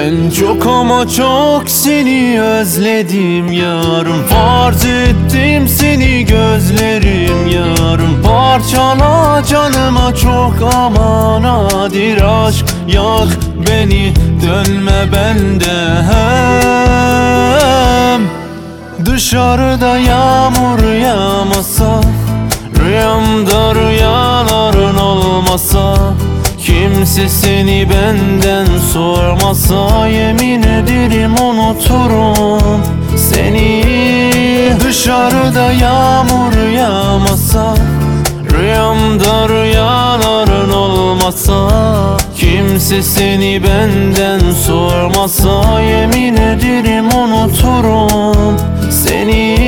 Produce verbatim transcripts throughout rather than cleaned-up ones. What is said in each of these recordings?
Ben çok ama çok seni özledim yarım. Farz ettim seni gözlerim yarım. Parçala canıma çok ama nadir aşk. Yak beni, dönme benden. Dışarıda yağmur yağmasa, rüyamda rüyaların olmasa, kimse seni benden sormasa, yemin ederim unuturum seni. Dışarıda yağmur yağmasa, rüyamda rüyaların olmasa, kimse seni benden sormasa, yemin ederim unuturum seni.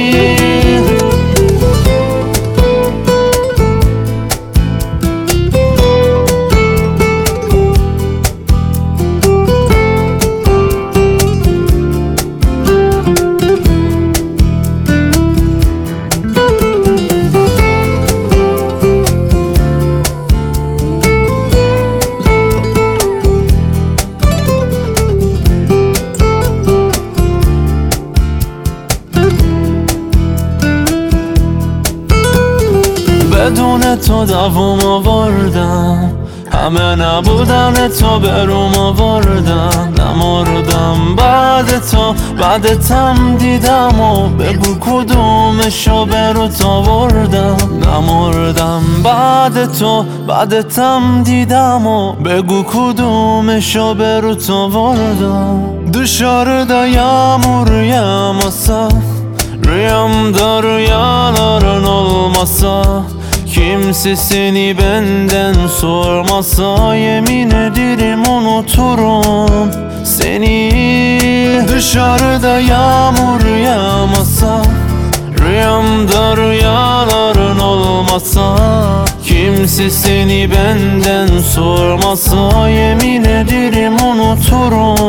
بدون تو دووم آوردم، همه نبودن تو بروم آوردن. نمردم بعد تو، بعدتم دیدم و بگو کدومشو بروت آوردم. نمردم بعد تو، بعدتم دیدم و بگو کدومشو بروت آوردم. Dışarıda yağmur yağmasa, rüyamda rüyaların olmasa, kimse seni benden sormasa, yemin ederim unuturum seni. Dışarıda yağmur yağmasa, rüyamda rüyaların olmasa, kimse seni benden sormasa, yemin ederim unuturum